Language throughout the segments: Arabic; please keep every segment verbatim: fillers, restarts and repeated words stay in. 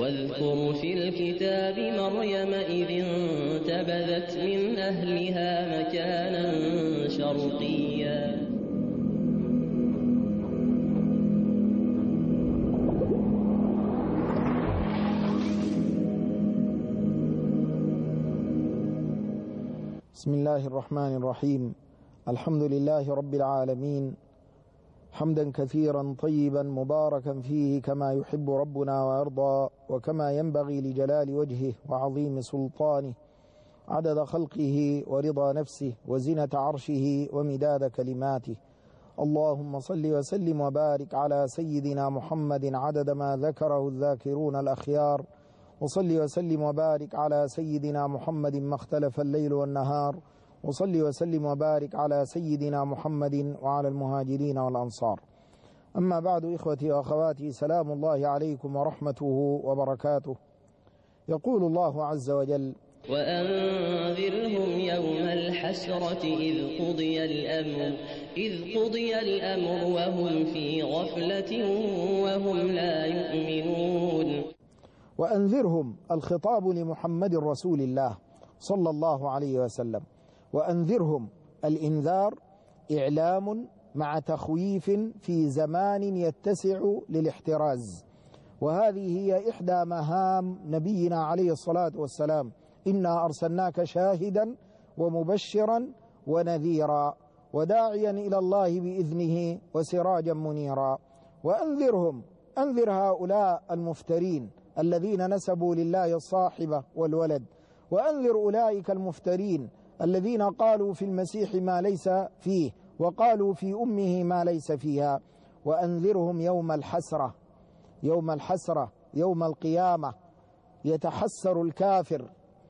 واذكر في الكتاب مريم إذ انتبذت من أهلها مكانا شرقيا. بسم الله الرحمن الرحيم. الحمد لله رب العالمين، حمدا كثيرا طيبا مباركا فيه كما يحب ربنا ويرضى، وكما ينبغي لجلال وجهه وعظيم سلطانه، عدد خلقه ورضا نفسه وزنة عرشه ومداد كلماته. اللهم صل وسلم وبارك على سيدنا محمد عدد ما ذكره الذاكرون الأخيار، وصل وسلم وبارك على سيدنا محمد ما اختلف الليل والنهار، وصل وسلم وبارك على سيدنا محمد وعلى المهاجرين والأنصار. أما بعد، إخوتي وأخواتي، سلام الله عليكم ورحمته وبركاته. يقول الله عز وجل: وأنذرهم يوم الحسرة إذ قضي الأمر إذ قضي الأمر وهم في غفلة وهم لا يؤمنون. وأنذرهم، الخطاب لمحمد رسول الله صلى الله عليه وسلم. وأنذرهم، الإنذار إعلام مع تخويف في زمان يتسع للاحتراز، وهذه هي إحدى مهام نبينا عليه الصلاة والسلام: إنا أرسلناك شاهدا ومبشرا ونذيرا وداعيا إلى الله بإذنه وسراجا منيرا. وأنذرهم، أنذر هؤلاء المفترين الذين نسبوا لله الصاحبة والولد، وأنذر أولئك المفترين الذين قالوا في المسيح ما ليس فيه، وقالوا في أمه ما ليس فيها. وأنذرهم يوم الحسرة، يوم الحسرة يوم القيامة، يتحسر الكافر،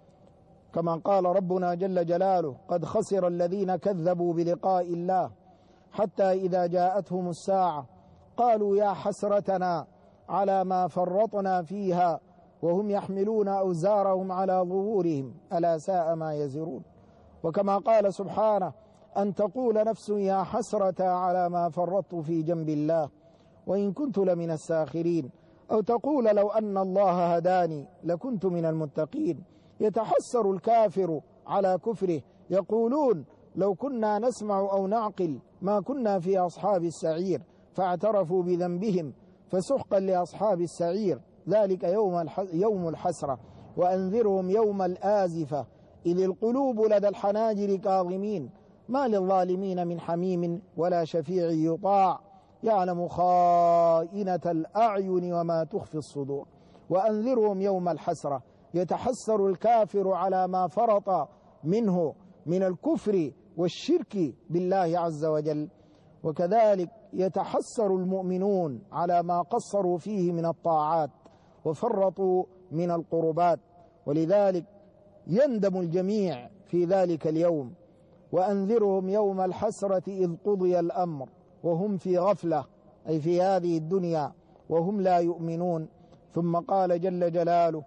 كما قال ربنا جل جلاله: قد خسر الذين كذبوا بلقاء الله حتى إذا جاءتهم الساعة قالوا يا حسرتنا على ما فرطنا فيها وهم يحملون أوزارهم على ظهورهم ألا ساء ما يزرون. وكما قال سبحانه: أن تقول نفس يا حسرة على ما فرطت في جنب الله وإن كنت لمن الساخرين، أو تقول لو أن الله هداني لكنت من المتقين. يتحسر الكافر على كفره، يقولون لو كنا نسمع أو نعقل ما كنا في أصحاب السعير، فاعترفوا بذنبهم فسحقا لأصحاب السعير، ذلك يوم يوم الحسرة. وأنذرهم يوم الآزفة إذ القلوب لدى الحناجر كاظمين، ما للظالمين من حميم ولا شفيع يطاع، يعلم خائنة الأعين وما تخفي الصدور. وأنذرهم يوم الحسرة، يتحسر الكافر على ما فرط منه من الكفر والشرك بالله عز وجل، وكذلك يتحسر المؤمنون على ما قصروا فيه من الطاعات وفرطوا من القربات، ولذلك يندم الجميع في ذلك اليوم. وأنذرهم يوم الحسرة إذ قضي الأمر وهم في غفلة، أي في هذه الدنيا، وهم لا يؤمنون. ثم قال جل جلاله: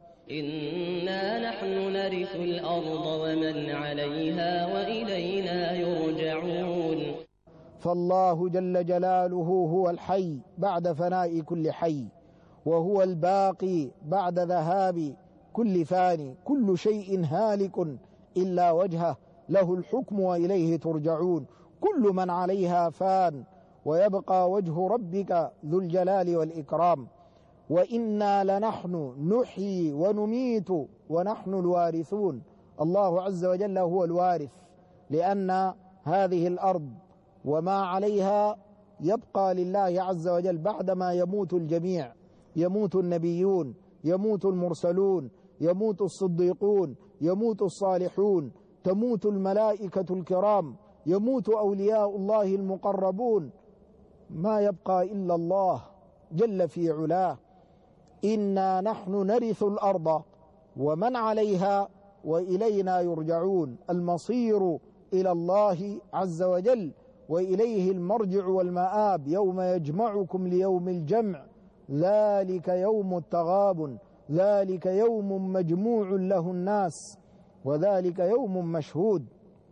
إنا نحن نرث الأرض ومن عليها وإلينا يرجعون. فالله جل جلاله هو الحي بعد فناء كل حي، وهو الباقي بعد ذهاب كل فاني، كل شيء هالك إلا وجهه، له الحكم وإليه ترجعون. كل من عليها فان ويبقى وجه ربك ذو الجلال والإكرام. وإنا لنحن نحيي ونميت ونحن الوارثون. الله عز وجل هو الوارث، لأن هذه الأرض وما عليها يبقى لله عز وجل بعدما يموت الجميع. يموت النبيون، يموت المرسلون، يموت الصديقون، يموت الصالحون، تموت الملائكة الكرام، يموت أولياء الله المقربون، ما يبقى إلا الله جل في علاه. إنا نحن نرث الأرض ومن عليها وإلينا يرجعون. المصير إلى الله عز وجل، وإليه المرجع والمآب. يوم يجمعكم ليوم الجمع، ذلك يوم التغابن، ذلك يوم مجموع له الناس، وذلك يوم مشهود.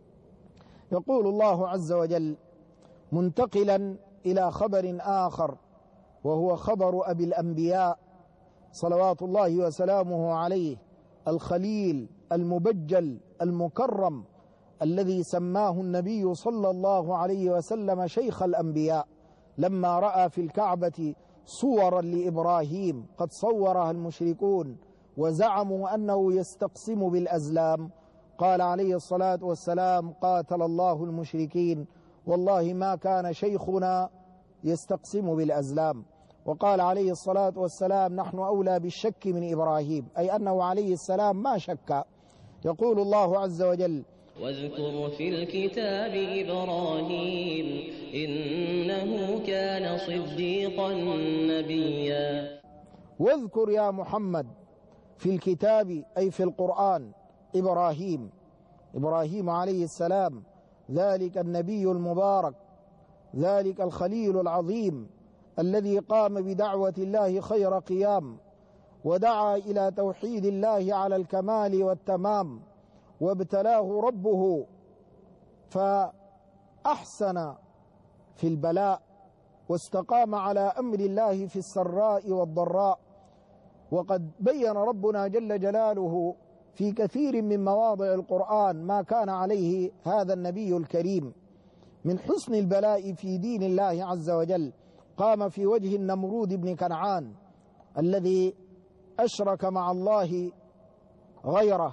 يقول الله عز وجل منتقلا إلى خبر آخر، وهو خبر أبي الأنبياء صلوات الله وسلامه عليه، الخليل المبجل المكرم الذي سماه النبي صلى الله عليه وسلم شيخ الأنبياء، لما رأى في الكعبة صورا لإبراهيم قد صورها المشركون وزعموا أنه يستقسم بالأزلام، قال عليه الصلاة والسلام: قاتل الله المشركين، والله ما كان شيخنا يستقسم بالأزلام. وقال عليه الصلاة والسلام: نحن أولى بالشك من إبراهيم، أي أنه عليه السلام ما شك. يقول الله عز وجل: واذكر في الكتاب إبراهيم إنه كان صديقا نبيا. واذكر يا محمد في الكتاب أي في القرآن إبراهيم، إبراهيم عليه السلام، ذلك النبي المبارك، ذلك الخليل العظيم الذي قام بدعوة الله خير قيام، ودعا إلى توحيد الله على الكمال والتمام، وابتلاه ربه فأحسن في البلاء، واستقام على أمر الله في السراء والضراء. وقد بين ربنا جل جلاله في كثير من مواضع القرآن ما كان عليه هذا النبي الكريم من حسن البلاء في دين الله عز وجل. قام في وجه النمرود بن كنعان الذي أشرك مع الله غيره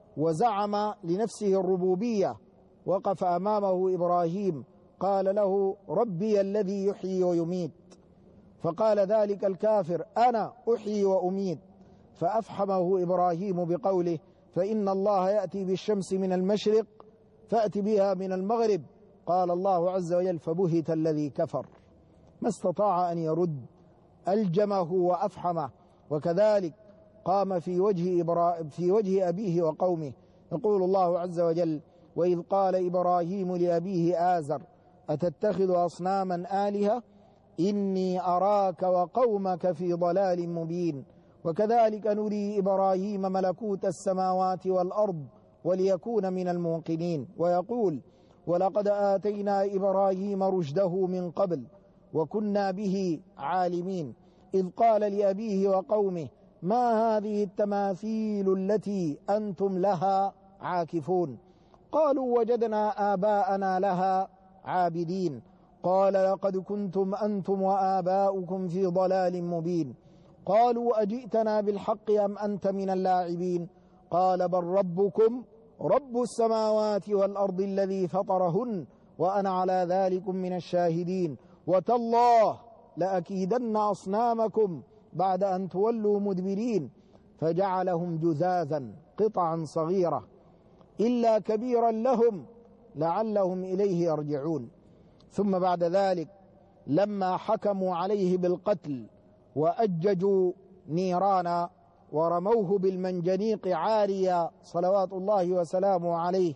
وزعم لنفسه الربوبية، وقف أمامه إبراهيم قال له: ربي الذي يحيي ويميت. فقال ذلك الكافر: أنا أحيي وأميت. فأفحمه إبراهيم بقوله: فإن الله يأتي بالشمس من المشرق فأت بها من المغرب. قال الله عز وجل: فبهت الذي كفر، ما استطاع أن يرد، ألجمه وأفحمه. وكذلك قام في وجه إبرا... في وجه أبيه وقومه. يقول الله عز وجل: وإذ قال إبراهيم لأبيه آزر أتتخذ أصناما آلهة إني أراك وقومك في ضلال مبين. وكذلك نري إبراهيم ملكوت السماوات والأرض وليكون من الموقنين. ويقول: ولقد آتينا إبراهيم رشده من قبل وكنا به عالمين. إذ قال لأبيه وقومه: ما هذه التماثيل التي أنتم لها عاكفون؟ قالوا: وجدنا آباءنا لها عابدين. قال: لقد كنتم أنتم وآباؤكم في ضلال مبين. قالوا: أجئتنا بالحق أم أنت من اللاعبين؟ قال: بل ربكم رب السماوات والأرض الذي فطرهن وأنا على ذلك من الشاهدين. وتالله لأكيدن أصنامكم بعد أن تولوا مدبرين. فجعلهم جذاذا قطعا صغيرة إلا كبيرا لهم لعلهم إليه يرجعون. ثم بعد ذلك لما حكموا عليه بالقتل وأججوا نيرانا ورموه بالمنجنيق عاريا صلوات الله وسلامه عليه،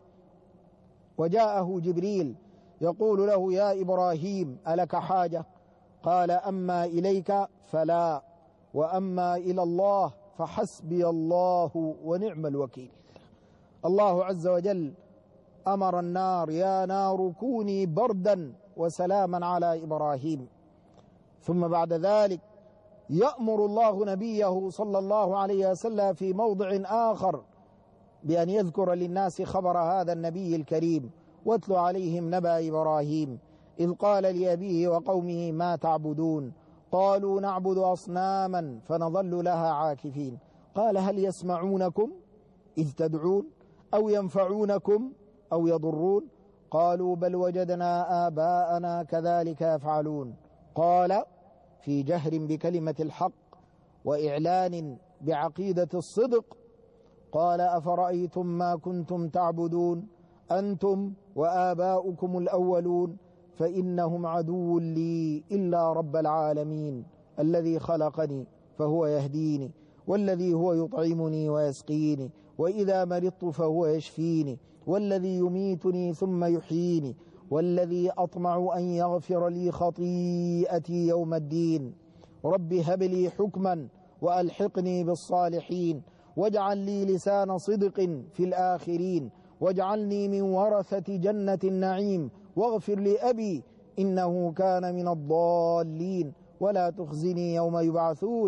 وجاءه جبريل يقول له: يا إبراهيم ألك حاجة؟ قال: أما إليك فلا، وأما إلى الله فحسبي الله ونعم الوكيل. الله عز وجل أمر النار: يا نار كوني بردا وسلاما على إبراهيم. ثم بعد ذلك يأمر الله نبيه صلى الله عليه وسلم في موضع آخر بأن يذكر للناس خبر هذا النبي الكريم: واتل عليهم نبأ إبراهيم إذ قال لأبيه وقومه ما تعبدون؟ قالوا نعبد أصناما فنظل لها عاكفين. قال: هل يسمعونكم إذ تدعون أو ينفعونكم أو يضرون؟ قالوا: بل وجدنا آباءنا كذلك يفعلون. قال في جهر بكلمة الحق وإعلان بعقيدة الصدق: قال: أفرأيتم ما كنتم تعبدون أنتم وآباؤكم الأولون فإنهم عدو لي إلا رب العالمين الذي خلقني فهو يهديني، والذي هو يطعمني ويسقيني، وإذا مرضت فهو يشفيني، والذي يميتني ثم يحييني، والذي أطمع أن يغفر لي خطيئتي يوم الدين. رب هب لي حكما وألحقني بالصالحين، واجعل لي لسان صدق في الآخرين، واجعلني من ورثة جنة النعيم، واغفر لأبي إنه كان من الضالين، ولا تخزني يوم يبعثون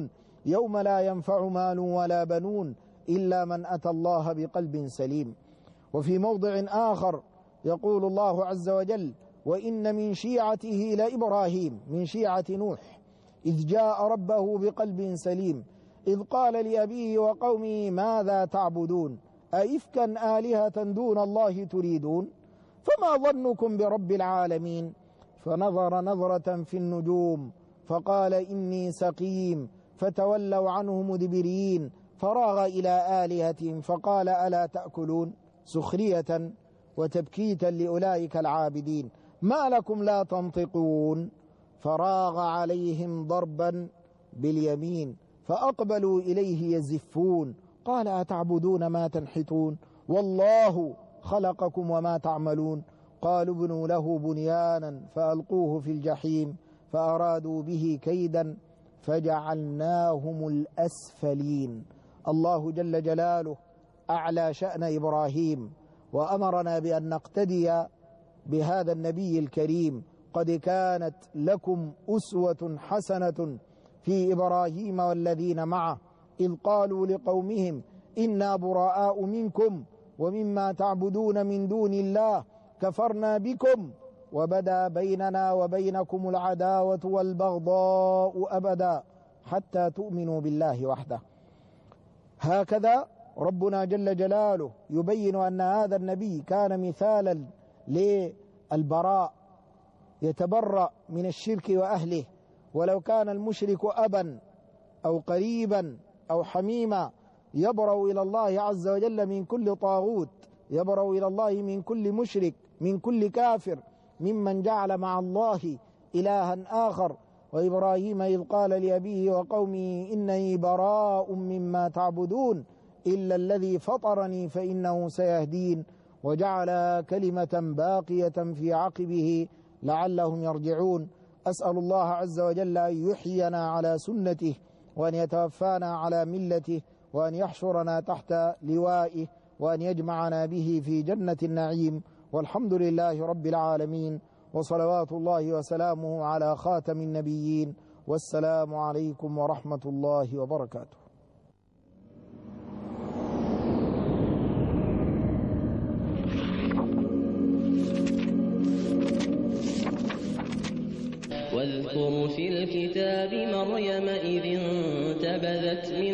يوم لا ينفع مال ولا بنون إلا من أتى الله بقلب سليم. وفي موضع آخر يقول الله عز وجل: وإن من شيعته لإبراهيم، من شيعة نوح، إذ جاء ربه بقلب سليم إذ قال لأبيه وقومه ماذا تعبدون أئفكا آلهة دون الله تريدون فما ظنكم برب العالمين فنظر نظرة في النجوم فقال إني سقيم فتولوا عنه مدبرين فراغ إلى آلهتهم فقال ألا تأكلون سخرية وتبكيتا لأولئك العابدين ما لكم لا تنطقون فراغ عليهم ضربا باليمين فأقبلوا إليه يزفون قال أتعبدون ما تنحتون والله خلقكم وما تعملون قالوا ابنوا له بنيانا فألقوه في الجحيم فأرادوا به كيدا فجعلناهم الأسفلين. الله جل جلاله أعلى شأن إبراهيم وأمرنا بأن نقتدي بهذا النبي الكريم. قد كانت لكم أسوة حسنة في إبراهيم والذين معه إذ قالوا لقومهم إنا براء منكم ومما تعبدون من دون الله كفرنا بكم وبدا بيننا وبينكم العداوة والبغضاء أبدا حتى تؤمنوا بالله وحده. هكذا ربنا جل جلاله يبين أن هذا النبي كان مثالا للبراء، يتبرأ من الشرك وأهله، ولو كان المشرك أبا أو قريبا أو حميما يبرأ إلى الله عز وجل من كل طاغوت، يبرأ إلى الله من كل مشرك، من كل كافر، ممن جعل مع الله إلها آخر. وإبراهيم إذ قال لأبيه وقومه إنني براء مما تعبدون إلا الذي فطرني فإنه سيهدين وجعل كلمة باقية في عقبه لعلهم يرجعون. أسأل الله عز وجل أن يحيينا على سنته وأن يتوفانا على ملته وأن يحشرنا تحت لوائه وأن يجمعنا به في جنة النعيم. والحمد لله رب العالمين وصلوات الله وسلامه على خاتم النبيين والسلام عليكم ورحمة الله وبركاته. واذكر في الكتاب مريم إذ انتبذت من